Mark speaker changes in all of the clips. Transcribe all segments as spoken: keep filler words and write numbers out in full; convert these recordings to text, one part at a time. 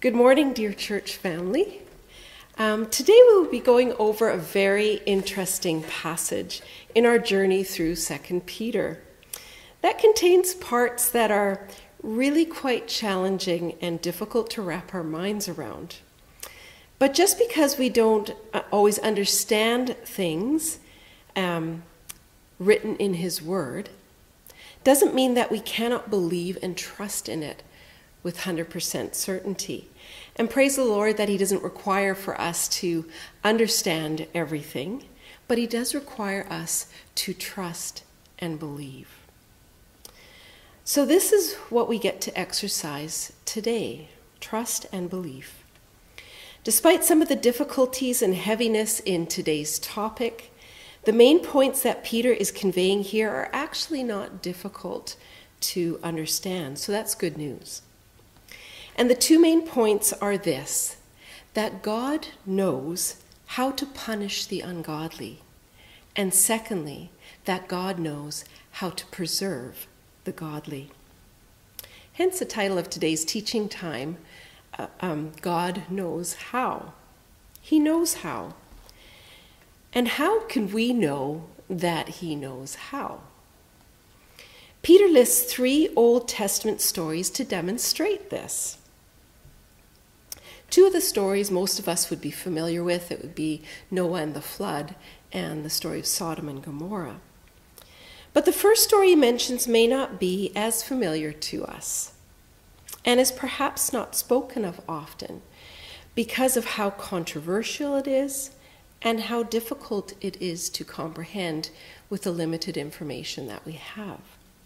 Speaker 1: Good morning, dear church family. Um, today we will be going over a very interesting passage in our journey through Second Peter. That contains parts that are really quite challenging and difficult to wrap our minds around. But just because we don't always understand things um, written in His Word, doesn't mean that we cannot believe and trust in it with one hundred percent certainty. And praise the Lord that He doesn't require for us to understand everything, but He does require us to trust and believe. So this is what we get to exercise today, trust and belief. Despite some of the difficulties and heaviness in today's topic, the main points that Peter is conveying here are actually not difficult to understand, so that's good news. And the two main points are this, that God knows how to punish the ungodly, and secondly, that God knows how to preserve the godly. Hence the title of today's teaching time, uh, um, God knows how. He knows how. And how can we know that He knows how? Peter lists three Old Testament stories to demonstrate this. Two of the stories most of us would be familiar with. It would be Noah and the flood and the story of Sodom and Gomorrah. But the first story he mentions may not be as familiar to us and is perhaps not spoken of often because of how controversial it is and how difficult it is to comprehend with the limited information that we have.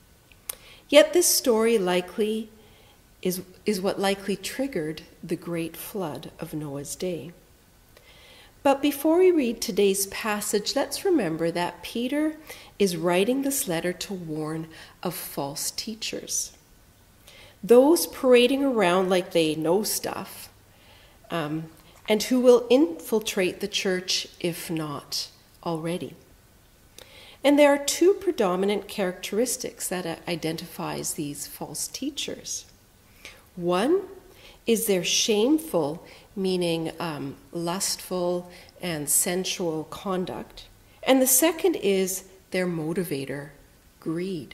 Speaker 1: Yet this story likely is, is what likely triggered the great flood of Noah's day. But before we read today's passage, let's remember that Peter is writing this letter to warn of false teachers. Those parading around like they know stuff, um, and who will infiltrate the church if not already. And there are two predominant characteristics that identifies these false teachers. One is their shameful, meaning um, lustful and sensual conduct. And the second is their motivator, greed.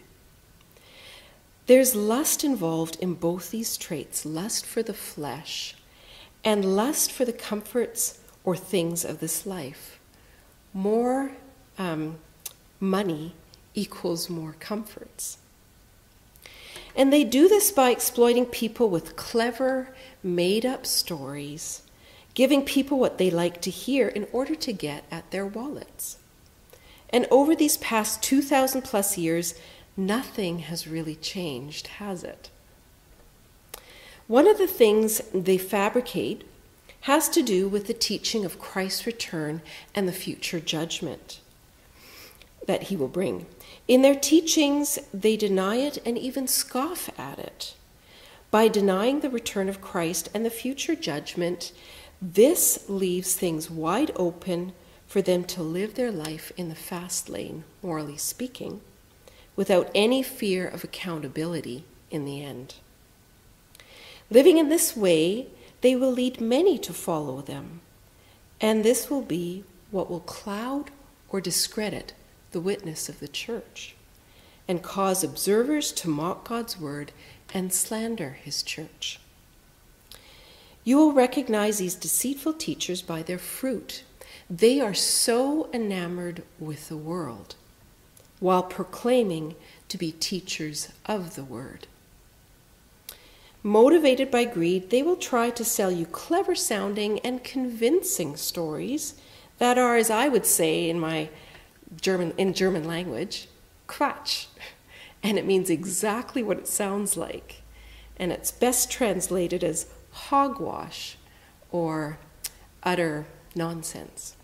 Speaker 1: There's lust involved in both these traits, lust for the flesh and lust for the comforts or things of this life. More um, money equals more comforts. And they do this by exploiting people with clever, made-up stories, giving people what they like to hear in order to get at their wallets. And over these past two thousand plus years, nothing has really changed, has it? One of the things they fabricate has to do with the teaching of Christ's return and the future judgment that He will bring. In their teachings, they deny it and even scoff at it. By denying the return of Christ and the future judgment, this leaves things wide open for them to live their life in the fast lane, morally speaking, without any fear of accountability in the end. Living in this way, they will lead many to follow them, and this will be what will cloud or discredit the witness of the church and cause observers to mock God's word and slander His church. You will recognize these deceitful teachers by their fruit. They are so enamored with the world while proclaiming to be teachers of the word. Motivated by greed, they will try to sell you clever sounding and convincing stories that are, as I would say in my German, in German language, Quatsch. And it means exactly what it sounds like. And it's best translated as hogwash or utter nonsense.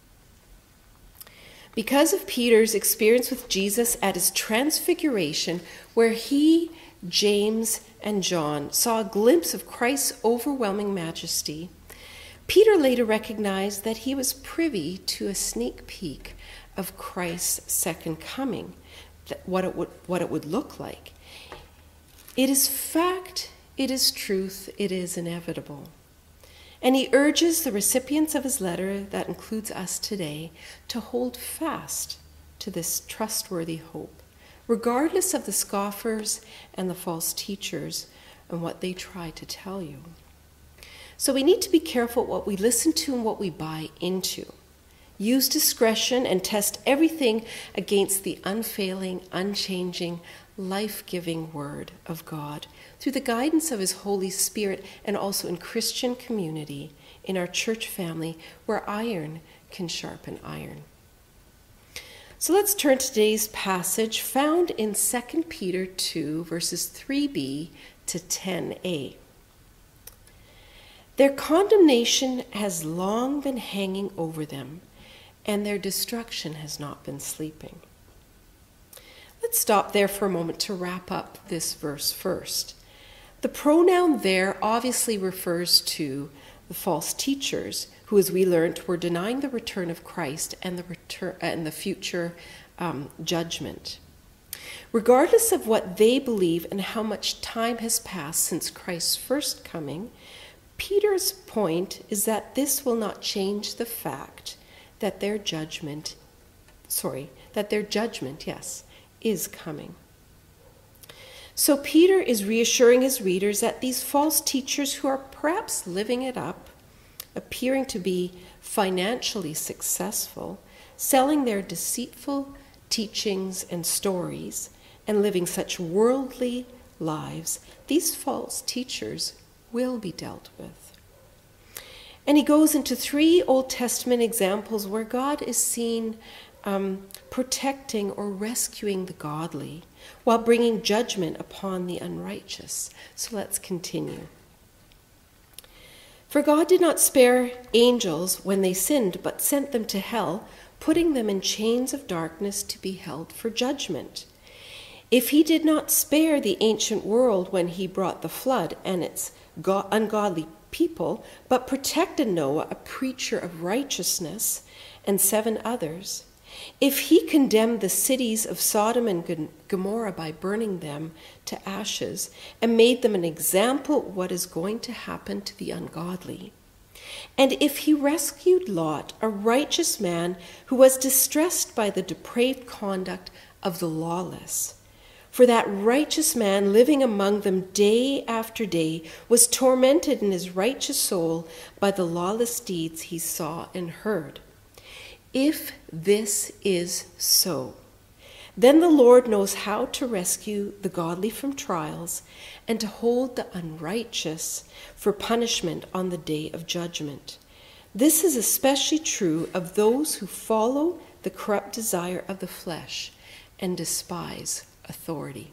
Speaker 1: Because of Peter's experience with Jesus at His transfiguration, where he, James, and John saw a glimpse of Christ's overwhelming majesty, Peter later recognized that he was privy to a sneak peek of Christ's second coming, what it would, what it would look like. It is fact It is truth, it is inevitable. And he urges the recipients of his letter, that includes us today, to hold fast to this trustworthy hope, regardless of the scoffers and the false teachers and what they try to tell you. So we need to be careful what we listen to and what we buy into. Use discretion and test everything against the unfailing, unchanging, life-giving Word of God through the guidance of His Holy Spirit, and also in Christian community, in our church family, where iron can sharpen iron. So let's turn to today's passage found in Second Peter two, verses three b to ten a. Their condemnation has long been hanging over them, and their destruction has not been sleeping. Let's stop there for a moment to wrap up this verse first. The pronoun there obviously refers to the false teachers who, as we learned, were denying the return of Christ and the return and the future um, judgment. Regardless of what they believe and how much time has passed since Christ's first coming, Peter's point is that this will not change the fact that their judgment, sorry, that their judgment, yes, is coming. So Peter is reassuring his readers that these false teachers who are perhaps living it up, appearing to be financially successful, selling their deceitful teachings and stories, and living such worldly lives, these false teachers will be dealt with. And he goes into three Old Testament examples where God is seen um, protecting or rescuing the godly while bringing judgment upon the unrighteous. So let's continue. For God did not spare angels when they sinned, but sent them to hell, putting them in chains of darkness to be held for judgment. If he did not spare the ancient world when he brought the flood and its go- ungodly people, but protected Noah, a preacher of righteousness, and seven others, if he condemned the cities of Sodom and Gomorrah by burning them to ashes and made them an example of what is going to happen to the ungodly, and if he rescued Lot, a righteous man who was distressed by the depraved conduct of the lawless, for that righteous man living among them day after day was tormented in his righteous soul by the lawless deeds he saw and heard. If this is so, then the Lord knows how to rescue the godly from trials and to hold the unrighteous for punishment on the day of judgment. This is especially true of those who follow the corrupt desire of the flesh and despise authority.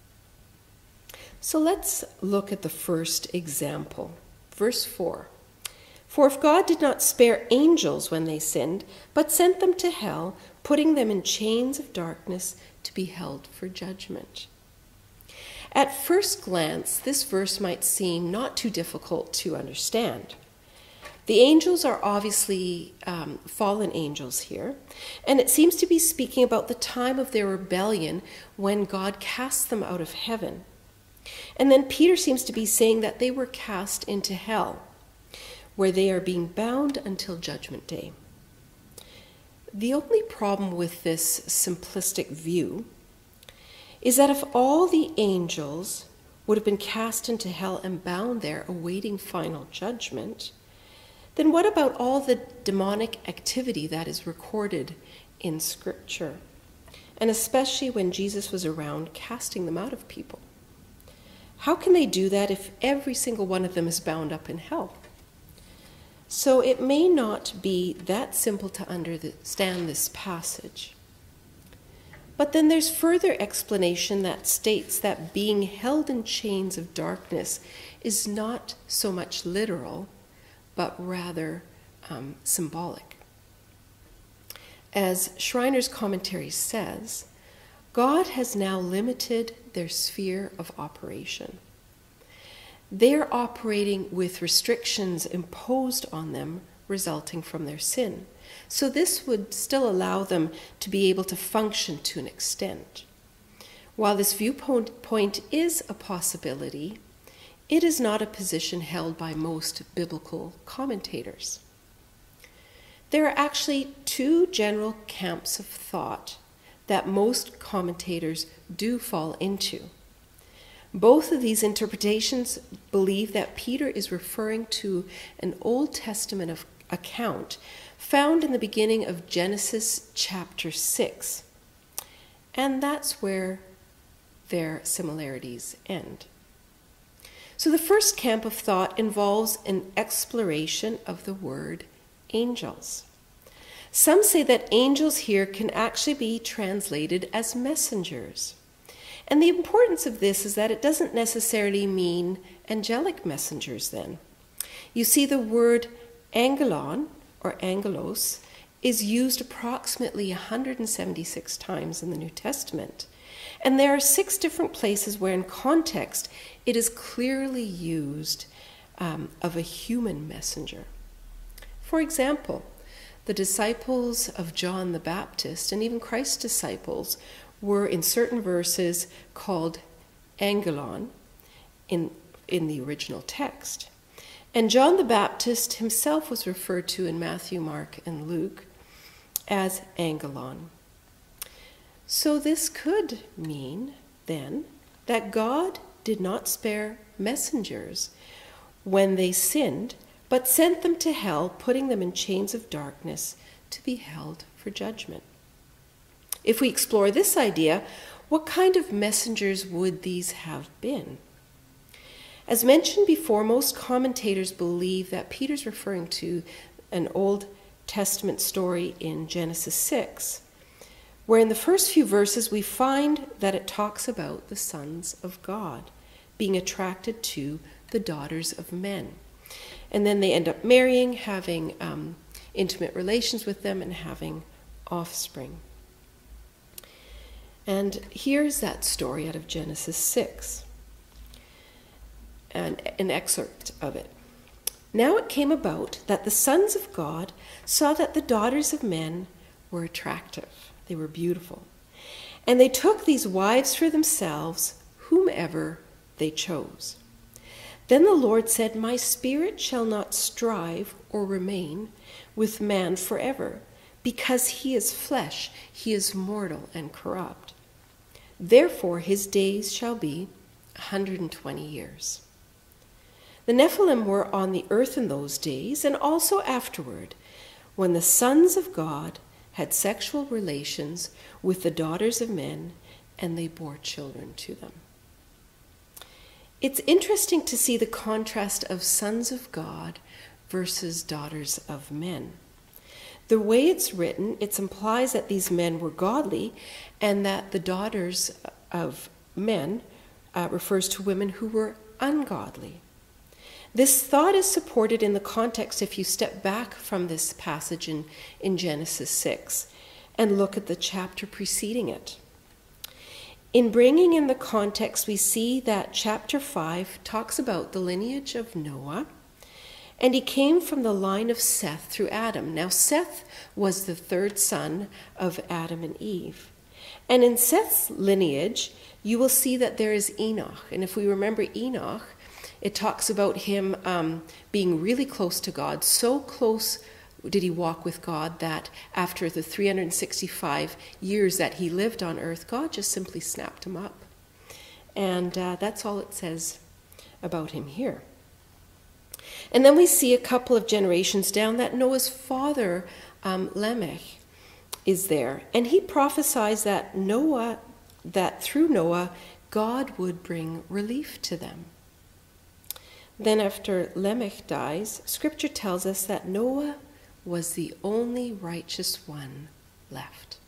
Speaker 1: So let's look at the first example. Verse four. For if God did not spare angels when they sinned, but sent them to hell, putting them in chains of darkness to be held for judgment. At first glance, this verse might seem not too difficult to understand. The angels are obviously um, fallen angels here, and it seems to be speaking about the time of their rebellion when God cast them out of heaven. And then Peter seems to be saying that they were cast into hell, where they are being bound until judgment day. The only problem with this simplistic view is that if all the angels would have been cast into hell and bound there awaiting final judgment, then what about all the demonic activity that is recorded in Scripture, and especially when Jesus was around casting them out of people? How can they do that if every single one of them is bound up in hell? So it may not be that simple to understand this passage. But then there's further explanation that states that being held in chains of darkness is not so much literal, but rather um, symbolic. As Schreiner's commentary says, God has now limited their sphere of operation. They're operating with restrictions imposed on them resulting from their sin. So this would still allow them to be able to function to an extent. While this viewpoint point is a possibility, it is not a position held by most biblical commentators. There are actually two general camps of thought that most commentators do fall into. Both of these interpretations believe that Peter is referring to an Old Testament of account found in the beginning of Genesis chapter six. And that's where their similarities end. So the first camp of thought involves an exploration of the word angels. Some say that angels here can actually be translated as messengers. And the importance of this is that it doesn't necessarily mean angelic messengers then. You see, the word angelon, or angelos, is used approximately one hundred seventy-six times in the New Testament. And there are six different places where in context it is clearly used um, of a human messenger. For example, the disciples of John the Baptist, and even Christ's disciples, were in certain verses called angelon in, in the original text. And John the Baptist himself was referred to in Matthew, Mark, and Luke as angelon. So this could mean, then, that God did not spare messengers when they sinned, but sent them to hell, putting them in chains of darkness to be held for judgment. If we explore this idea, what kind of messengers would these have been? As mentioned before, most commentators believe that Peter's referring to an Old Testament story in Genesis six, where in the first few verses we find that it talks about the sons of God being attracted to the daughters of men. And then they end up marrying, having um, intimate relations with them, and having offspring. And here's that story out of Genesis six, and an excerpt of it. Now it came about that the sons of God saw that the daughters of men were attractive. They were beautiful. And they took these wives for themselves, whomever they chose. Then the Lord said, "My spirit shall not strive or remain with man forever, because he is flesh, he is mortal and corrupt. Therefore his days shall be one hundred twenty years." The Nephilim were on the earth in those days, and also afterward, when the sons of God had sexual relations with the daughters of men, and they bore children to them. It's interesting to see the contrast of sons of God versus daughters of men. The way it's written, it implies that these men were godly, and that the daughters of men uh, refers to women who were ungodly. This thought is supported in the context if you step back from this passage in, in Genesis six and look at the chapter preceding it. In bringing in the context, we see that chapter five talks about the lineage of Noah, and he came from the line of Seth through Adam. Now, Seth was the third son of Adam and Eve. And in Seth's lineage, you will see that there is Enoch. And if we remember Enoch, it talks about him um, being really close to God. So close did he walk with God that after the three hundred sixty-five years that he lived on earth, God just simply snapped him up. And uh, that's all it says about him here. And then we see a couple of generations down that Noah's father, um, Lamech, is there. And he prophesies that Noah, that through Noah, God would bring relief to them. Then after Lamech dies, Scripture tells us that Noah was the only righteous one left.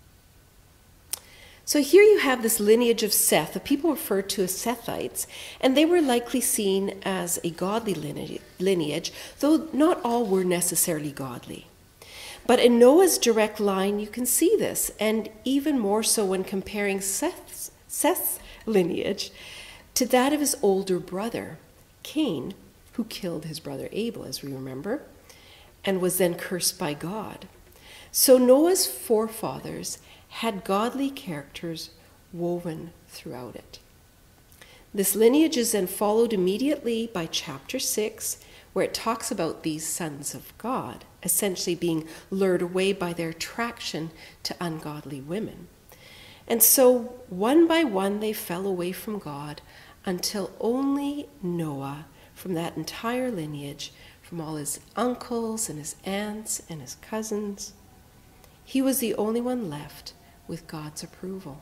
Speaker 1: So here you have this lineage of Seth, the people referred to as Sethites, and they were likely seen as a godly lineage, though not all were necessarily godly. But in Noah's direct line, you can see this, and even more so when comparing Seth's, Seth's lineage to that of his older brother, Cain, who killed his brother Abel, as we remember, and was then cursed by God. So Noah's forefathers had godly characters woven throughout it. This lineage is then followed immediately by chapter six, where it talks about these sons of God essentially being lured away by their attraction to ungodly women. And so one by one they fell away from God until only Noah, from that entire lineage, from all his uncles and his aunts and his cousins, he was the only one left with God's approval.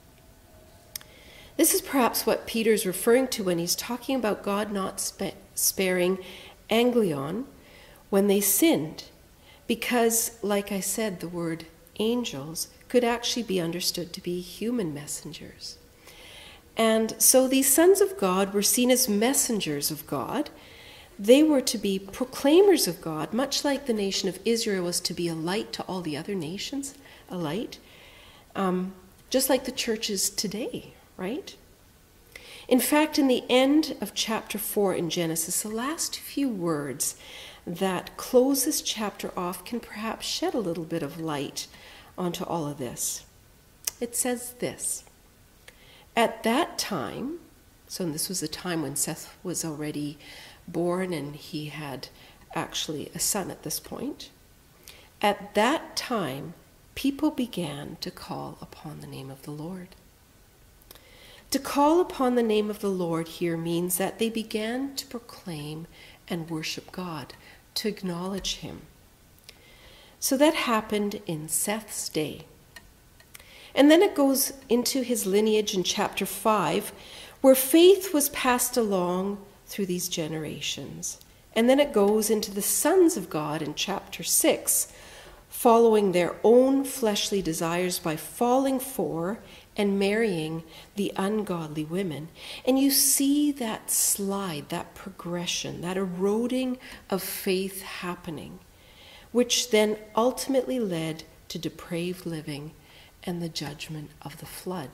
Speaker 1: This is perhaps what Peter's referring to when he's talking about God not sp- sparing Anglion when they sinned, because, like I said, the word angels could actually be understood to be human messengers. And so these sons of God were seen as messengers of God. They were to be proclaimers of God, much like the nation of Israel was to be a light to all the other nations, a light, um, just like the church is today, right? In fact, in the end of chapter four in Genesis, the last few words that close this chapter off can perhaps shed a little bit of light onto all of this. It says this: at that time, so this was the time when Seth was already born and he had actually a son at this point. At that time, people began to call upon the name of the Lord. To call upon the name of the Lord here means that they began to proclaim and worship God, to acknowledge him. So that happened in Seth's day. And then it goes into his lineage in chapter five, where faith was passed along through these generations. And then it goes into the sons of God in chapter six, following their own fleshly desires by falling for and marrying the ungodly women. And you see that slide, that progression, that eroding of faith happening, which then ultimately led to depraved living and the judgment of the flood.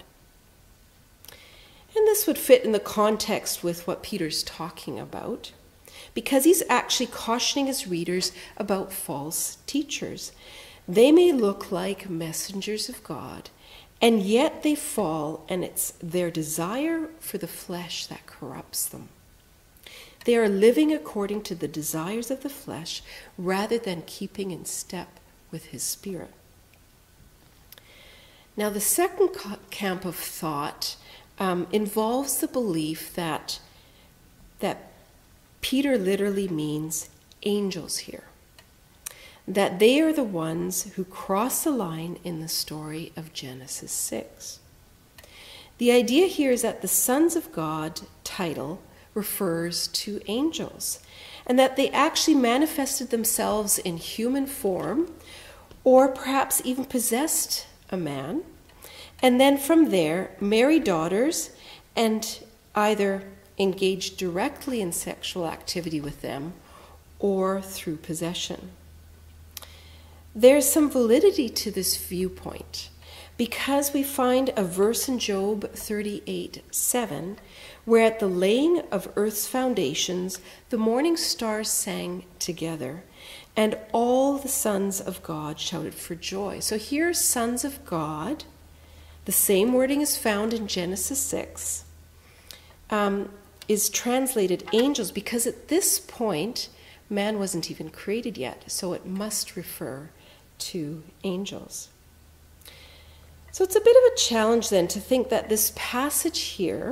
Speaker 1: And this would fit in the context with what Peter's talking about, because he's actually cautioning his readers about false teachers. They may look like messengers of God, and yet they fall, and it's their desire for the flesh that corrupts them. They are living according to the desires of the flesh rather than keeping in step with his spirit. Now, the second camp of thought um, involves the belief that, that Peter literally means angels here, that they are the ones who cross the line in the story of Genesis six. The idea here is that the sons of God title refers to angels, and that they actually manifested themselves in human form, or perhaps even possessed a man, and then from there married daughters and either engaged directly in sexual activity with them or through possession. There's some validity to this viewpoint because we find a verse in Job thirty-eight seven where at the laying of earth's foundations the morning stars sang together and all the sons of God shouted for joy. So here, sons of God, the same wording is found in Genesis six, um, is translated angels because at this point man wasn't even created yet, so it must refer to angels. So it's a bit of a challenge then to think that this passage here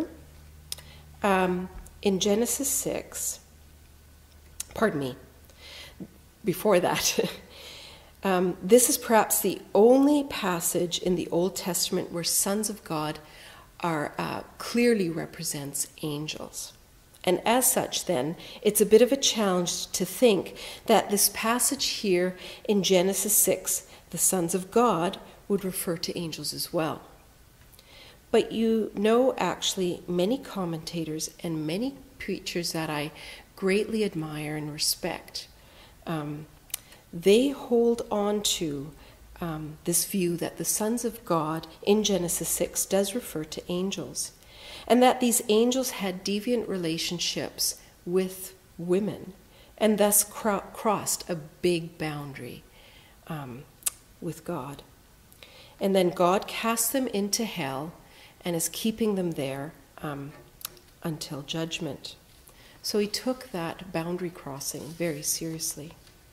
Speaker 1: um, in Genesis six, pardon me, before that, um, this is perhaps the only passage in the Old Testament where sons of God are uh, clearly represents angels. And as such, then, it's a bit of a challenge to think that this passage here in Genesis six, the sons of God, would refer to angels as well. But you know, actually, many commentators and many preachers that I greatly admire and respect, um, they hold on to um, this view that the sons of God in Genesis six does refer to angels, and that these angels had deviant relationships with women and thus cro- crossed a big boundary um, with God. And then God cast them into hell and is keeping them there um, until judgment. So he took that boundary crossing very seriously.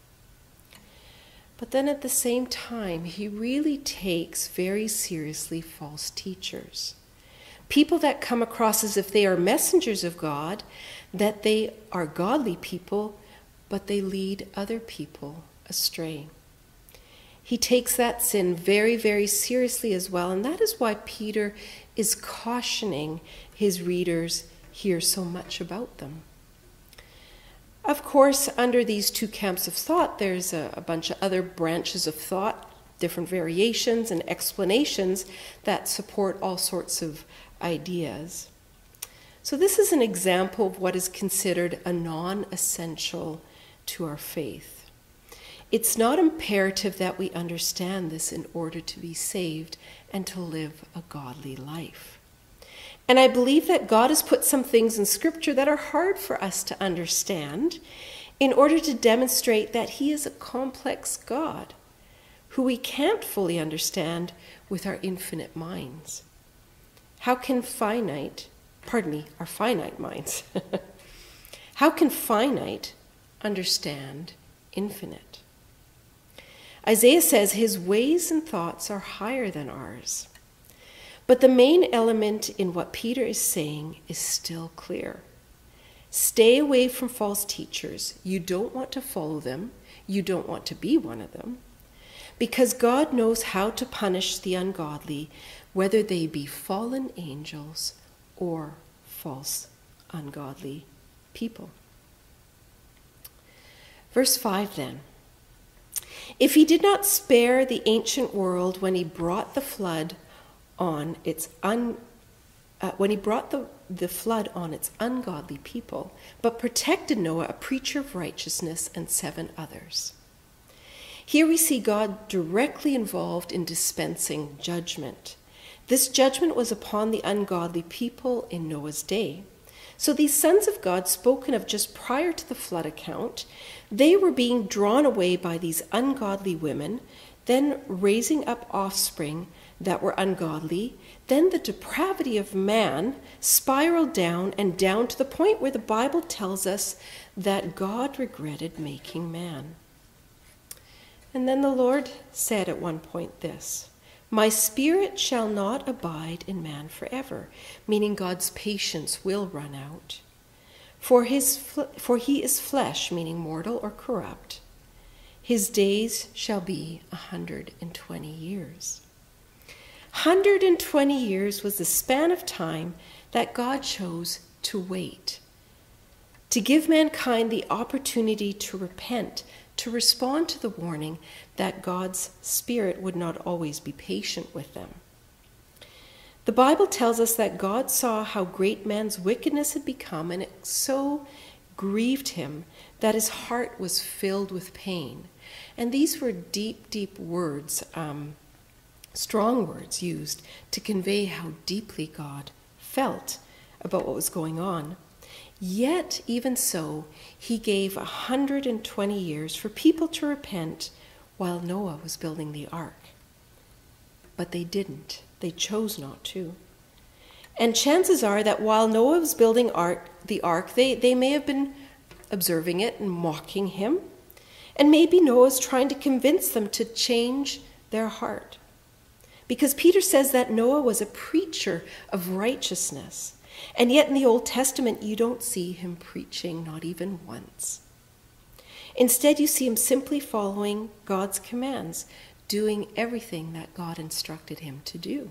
Speaker 1: But then at the same time, he really takes very seriously false teachers. People that come across as if they are messengers of God, that they are godly people, but they lead other people astray. He takes that sin very, very seriously as well, and that is why Peter is cautioning his readers here so much about them. Of course, under these two camps of thought, there's a, a bunch of other branches of thought, different variations and explanations that support all sorts of ideas. So this is an example of what is considered a non-essential to our faith. It's not imperative that we understand this in order to be saved and to live a godly life. And I believe that God has put some things in Scripture that are hard for us to understand in order to demonstrate that He is a complex God who we can't fully understand with our infinite minds. How can finite, pardon me, our finite minds, how can finite understand infinite? Isaiah says his ways and thoughts are higher than ours. But the main element in what Peter is saying is still clear. Stay away from false teachers. You don't want to follow them. You don't want to be one of them. Because God knows how to punish the ungodly, whether they be fallen angels or false ungodly people. Verse five then. If he did not spare the ancient world when he brought the flood on its un, uh, when he brought the, the flood on its ungodly people, but protected Noah, a preacher of righteousness, and seven others. Here we see God directly involved in dispensing judgment. This judgment was upon the ungodly people in Noah's day. So these sons of God, spoken of just prior to the flood account, they were being drawn away by these ungodly women, then raising up offspring that were ungodly. Then the depravity of man spiraled down and down to the point where the Bible tells us that God regretted making man. And then the Lord said at one point this, "My spirit shall not abide in man forever," meaning God's patience will run out. For his for he is flesh, meaning mortal or corrupt. His days shall be a hundred and twenty years. Hundred and twenty years was the span of time that God chose to wait, to give mankind the opportunity to repent, to respond to the warning that God's Spirit would not always be patient with them. The Bible tells us that God saw how great man's wickedness had become, and it so grieved him that his heart was filled with pain. And these were deep, deep words, um, strong words used to convey how deeply God felt about what was going on. Yet, even so, he gave one hundred twenty years for people to repent while Noah was building the ark. But they didn't. They chose not to. And chances are that while Noah was building ark, the ark, they, they may have been observing it and mocking him. And maybe Noah's trying to convince them to change their heart. Because Peter says that Noah was a preacher of righteousness. And yet in the Old Testament, you don't see him preaching, not even once. Instead, you see him simply following God's commands, doing everything that God instructed him to do.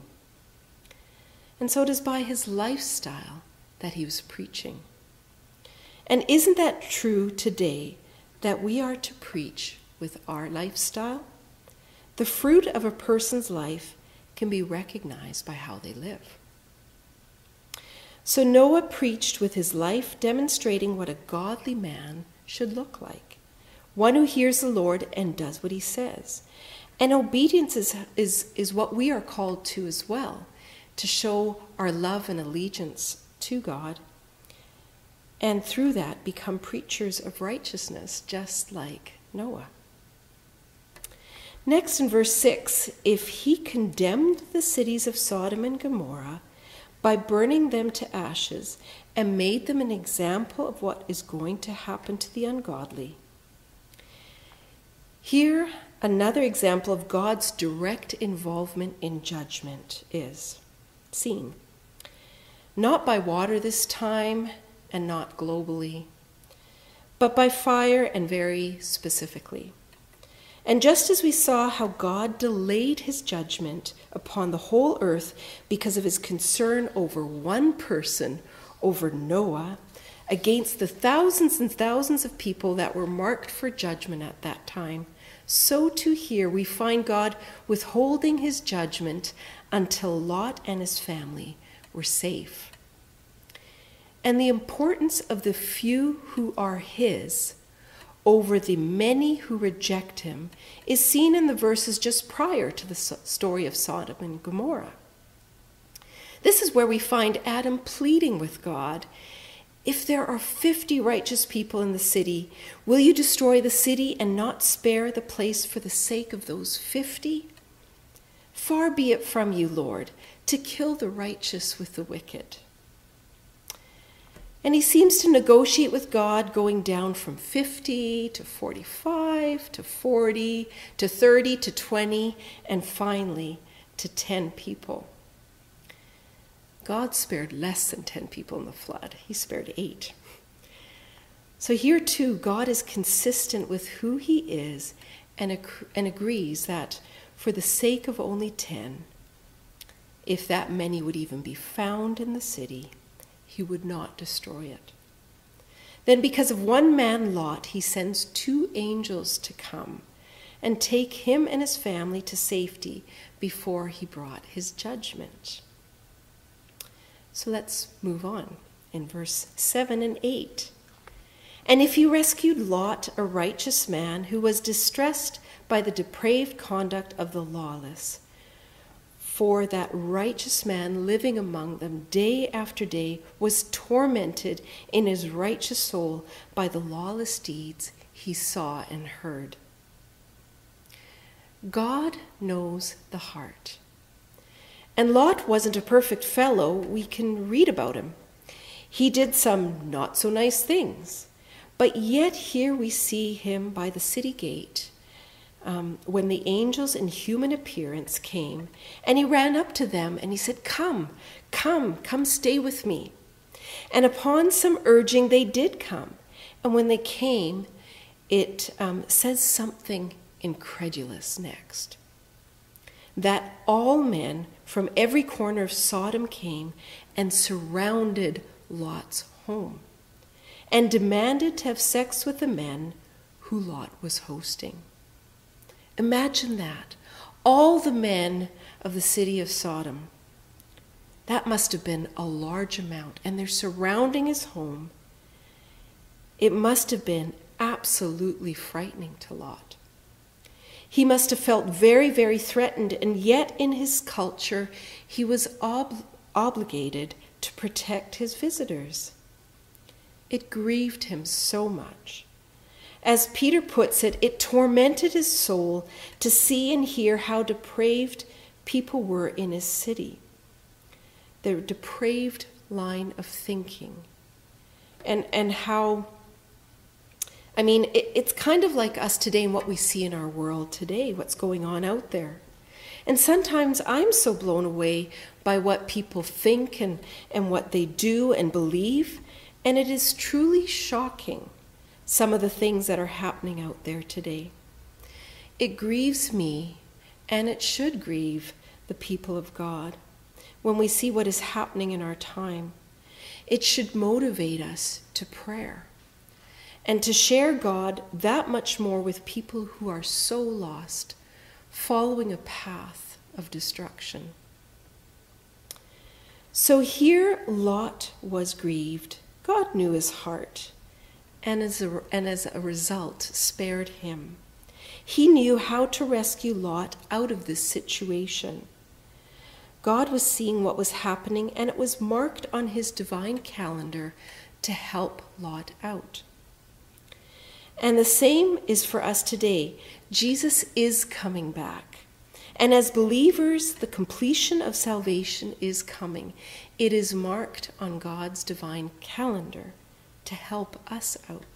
Speaker 1: And so it is by his lifestyle that he was preaching. And isn't that true today, that we are to preach with our lifestyle? The fruit of a person's life can be recognized by how they live. So Noah preached with his life, demonstrating what a godly man should look like. One who hears the Lord and does what he says. And obedience is, is, is what we are called to as well, to show our love and allegiance to God. And through that, become preachers of righteousness, just like Noah. Next in verse six, if he condemned the cities of Sodom and Gomorrah by burning them to ashes, and made them an example of what is going to happen to the ungodly. Here, another example of God's direct involvement in judgment is seen. Not by water this time, and not globally, but by fire and very specifically. And just as we saw how God delayed his judgment upon the whole earth because of his concern over one person, over Noah, against the thousands and thousands of people that were marked for judgment at that time, so too here we find God withholding his judgment until Lot and his family were safe. And the importance of the few who are his over the many who reject him is seen in the verses just prior to the story of Sodom and Gomorrah. This is where we find Adam pleading with God, "If there are fifty righteous people in the city, will you destroy the city and not spare the place for the sake of those fifty? Far be it from you, Lord, to kill the righteous with the wicked." And he seems to negotiate with God, going down from fifty to forty-five to forty to thirty to twenty and finally to ten people. God spared less than ten people in the flood. He spared eight. So here too, God is consistent with who he is and, ag- and agrees that for the sake of only ten, if that many would even be found in the city, he would not destroy it. Then because of one man, Lot, he sends two angels to come and take him and his family to safety before he brought his judgment. So let's move on in verse seven and eight. "And if you rescued Lot, a righteous man who was distressed by the depraved conduct of the lawless, for that righteous man living among them day after day was tormented in his righteous soul by the lawless deeds he saw and heard." God knows the heart. And Lot wasn't a perfect fellow. We can read about him. He did some not so nice things. But yet here we see him by the city gate um, when the angels in human appearance came, and he ran up to them and he said, "Come, come, come stay with me." And upon some urging, they did come. And when they came, it um, says something incredulous next. That all men from every corner of Sodom came and surrounded Lot's home and demanded to have sex with the men who Lot was hosting. Imagine that. All the men of the city of Sodom. That must have been a large amount. And they're surrounding his home. It must have been absolutely frightening to Lot. He must have felt very, very threatened. And yet in his culture, he was ob- obligated to protect his visitors. It grieved him so much. As Peter puts it, it tormented his soul to see and hear how depraved people were in his city. Their depraved line of thinking. And, and how, I mean, it, it's kind of like us today and what we see in our world today, what's going on out there. And sometimes I'm so blown away by what people think and, and what they do and believe. And it is truly shocking, some of the things that are happening out there today. It grieves me, and it should grieve the people of God, when we see what is happening in our time. It should motivate us to prayer and to share God that much more with people who are so lost, following a path of destruction. So here Lot was grieved. God knew his heart, and as a, and as a result spared him. He knew how to rescue Lot out of this situation. God was seeing what was happening, and it was marked on his divine calendar to help Lot out. And the same is for us today. Jesus is coming back, And as believers, the completion of salvation is coming. It is marked on God's divine calendar to help us out.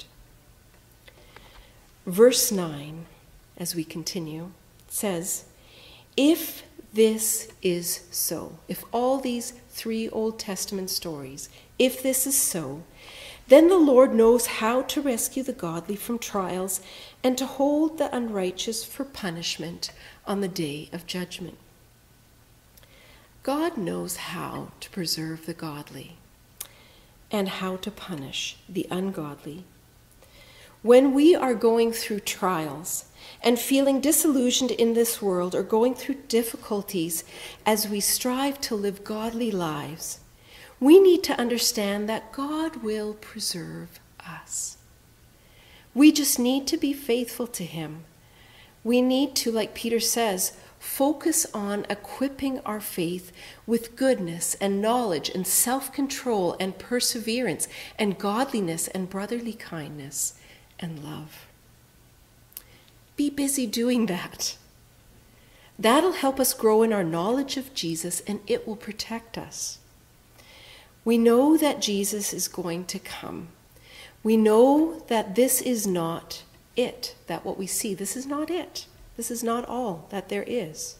Speaker 1: Verse nine, as we continue, says, if this is so, if all these three Old Testament stories, if this is so, then the Lord knows how to rescue the godly from trials and to hold the unrighteous for punishment on the day of judgment. God knows how to preserve the godly and how to punish the ungodly. When we are going through trials and feeling disillusioned in this world or going through difficulties as we strive to live godly lives, we need to understand that God will preserve us. We just need to be faithful to him. We need to, like Peter says, focus on equipping our faith with goodness and knowledge and self-control and perseverance and godliness and brotherly kindness and love. Be busy doing that. That'll help us grow in our knowledge of Jesus, and it will protect us. We know that Jesus is going to come. We know that this is not it, that what we see, this is not it. This is not all that there is.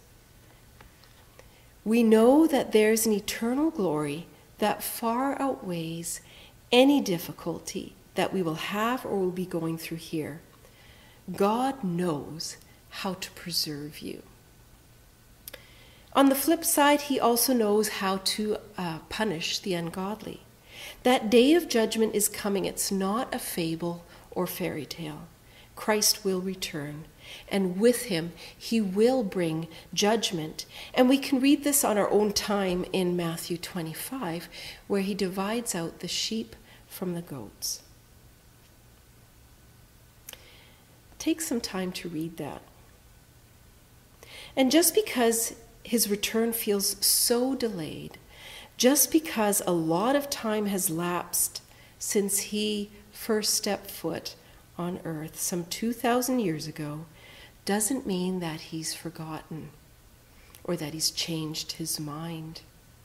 Speaker 1: We know that there's an eternal glory that far outweighs any difficulty that we will have or will be going through here. God knows how to preserve you. On the flip side, he also knows how to uh, punish the ungodly. That day of judgment is coming. It's not a fable or fairy tale. Christ will return, and with him, he will bring judgment. And we can read this on our own time in Matthew twenty-five, where he divides out the sheep from the goats. Take some time to read that. And just because his return feels so delayed, just because a lot of time has lapsed since he first stepped foot on earth some two thousand years ago, doesn't mean that he's forgotten or that he's changed his mind.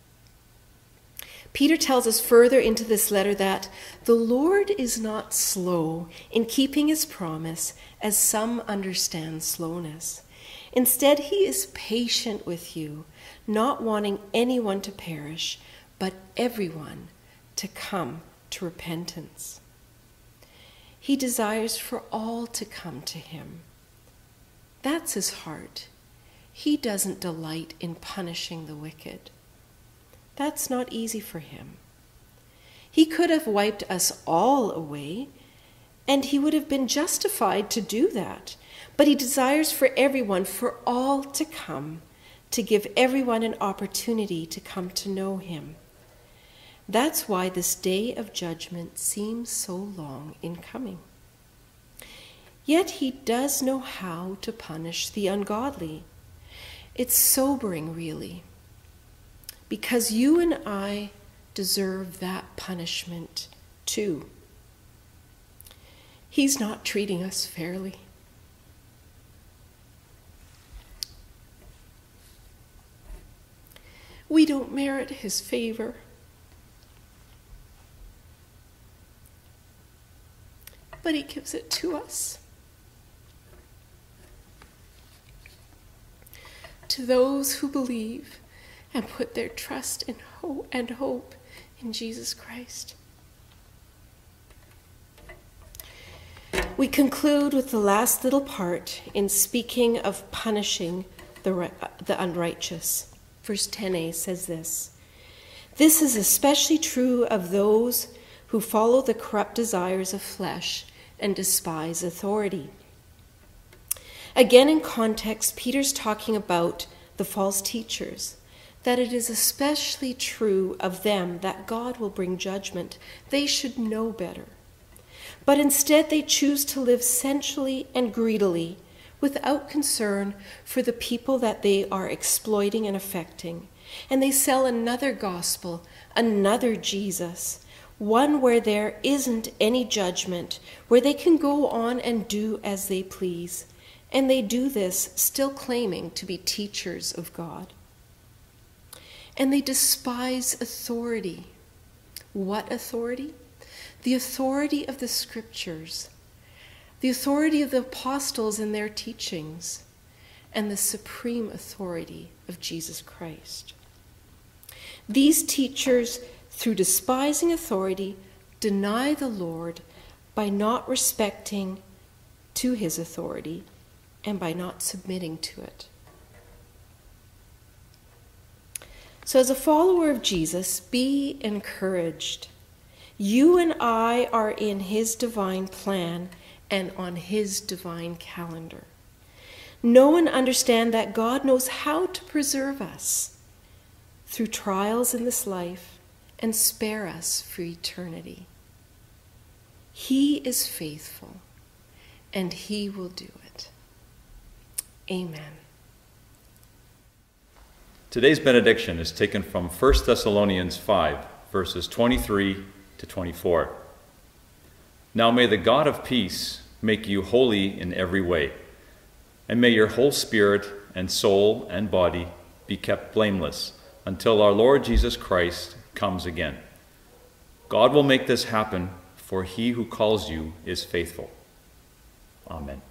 Speaker 1: Peter tells us further into this letter that the Lord is not slow in keeping his promise, as some understand slowness. Instead, he is patient with you, not wanting anyone to perish, but everyone to come to repentance. He desires for all to come to him. That's his heart. He doesn't delight in punishing the wicked. That's not easy for him. He could have wiped us all away, and he would have been justified to do that. But he desires for everyone, for all to come, to give everyone an opportunity to come to know him. That's why this day of judgment seems so long in coming. Yet he does know how to punish the ungodly. It's sobering, really, because you and I deserve that punishment too. He's not treating us fairly. We don't merit his favor. But he gives it to us. To those who believe and put their trust in hope and hope in Jesus Christ. We conclude with the last little part in speaking of punishing the, the unrighteous. Verse ten a says this: "This is especially true of those who follow the corrupt desires of flesh and despise authority." Again, in context, Peter's talking about the false teachers, that it is especially true of them that God will bring judgment. They should know better. But instead they choose to live sensually and greedily, without concern for the people that they are exploiting and affecting. And they sell another gospel, another Jesus, one where there isn't any judgment, where they can go on and do as they please, And they do this still claiming to be teachers of God. And they despise authority. What authority? The authority of the Scriptures, the authority of the apostles in their teachings, and the supreme authority of Jesus Christ. These teachers, through despising authority, deny the Lord by not respecting to his authority and by not submitting to it. So as a follower of Jesus, be encouraged. You and I are in his divine plan and on his divine calendar. Know and understand that God knows how to preserve us through trials in this life and spare us for eternity. He is faithful, and he will do it. Amen.
Speaker 2: Today's benediction is taken from First Thessalonians five, verses twenty-three to twenty-four. Now may the God of peace make you holy in every way, and may your whole spirit and soul and body be kept blameless until our Lord Jesus Christ comes again. God will make this happen, for he who calls you is faithful. Amen.